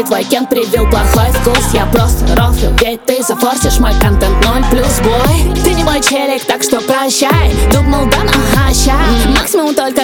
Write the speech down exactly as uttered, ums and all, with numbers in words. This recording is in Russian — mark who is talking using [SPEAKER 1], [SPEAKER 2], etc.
[SPEAKER 1] твой кент привил плохой вкус. Я просто рофлю, ведь ты зафорсишь мой контент ноль плюс. Бой, ты не мой челик, так что прощай. Думал, да, ага, ща максимум только